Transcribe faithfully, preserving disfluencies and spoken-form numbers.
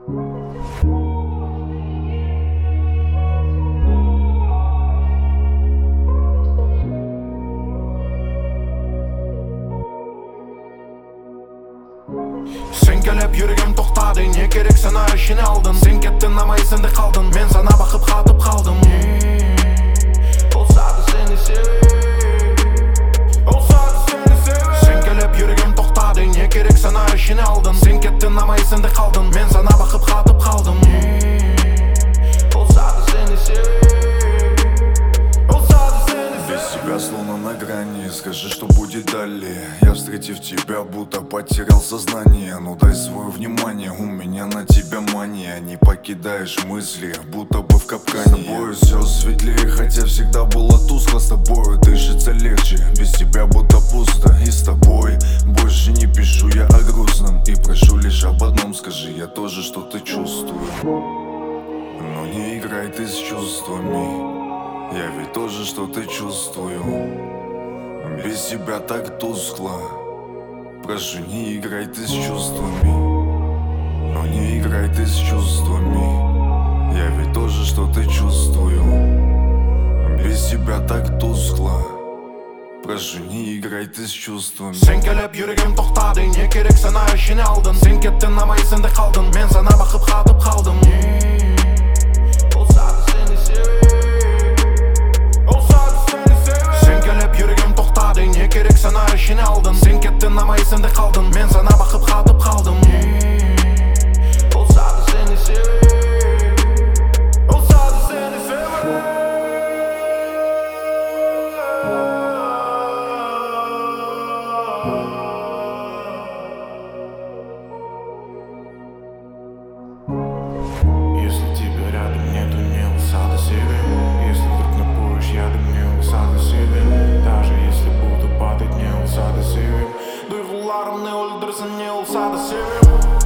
Sen kelep yürügem toxtadı, ne gerek sana işini aldın. Sen kettin ama esinde kaldın, men sana bakıp katıp kaldım. Olsadı seni sevip, olsadı seni sevip. Sen kelep yürügem toxtadı, ne gerek sana işini aldın. Sen kettin ama esinde kaldın, men sana bakıp katıp kaldım. Olsadı seni sevip, olsadı seni sevip. Без тебя словно на грани, скажи, что будет далее. Я, встретив тебя, будто потерял сознание. Ну дай свое внимание, у меня на тебя мания. Не покидаешь мысли, будто бы в капкане. С тобой все светлее, хотя всегда было тускло. С тобой дышится легче, без тебя будто пусто. И с тобой больше не пишу я о грустном, и прошу лишь об одном: скажи, я тоже что-то чувствую. Но не играй ты с чувствами, я ведь тоже что-то чувствую. Без тебя так тускло, прошу, не играй ты с чувствами. Но не играй ты с чувствами, я ведь тоже что-то чувствую. Без тебя так тускло, прошу, не играй ты с чувствами. Sen kelep yürügem toxtadı, ne gerek sana işini aldın. Sen kettin ama esinde kaldın, men sana bakıp katıp kaldım. Olsadı seni sevip, olsadı seni sevip. Sen kelep yürügem toxtadı, ne gerek sana işini aldın. Sen kettin ama esinde kaldın, men sana bakıp katıp kaldım. Olsadı seni sevip, olsadı seni sevip. Если тебя рядом нету, не усады себе. Если вдруг напоишь ядом, не усады себе. Даже если буду падать, не усады себе. Duygularım ne öldürsün, ne olsa da seviyorum.